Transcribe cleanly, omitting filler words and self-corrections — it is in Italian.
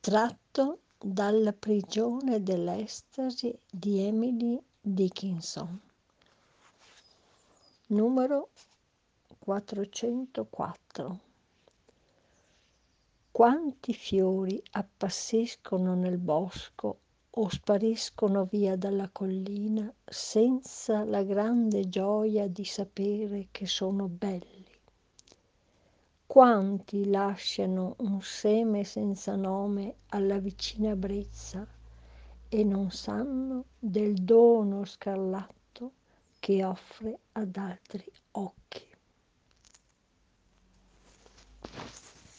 Tratto dalla prigione dell'estasi di Emily Dickinson, numero 404. Quanti fiori appassiscono nel bosco o spariscono via dalla collina senza la grande gioia di sapere che sono belli. Quanti lasciano un seme senza nome alla vicina brezza e non sanno del dono scarlatto che offre ad altri occhi.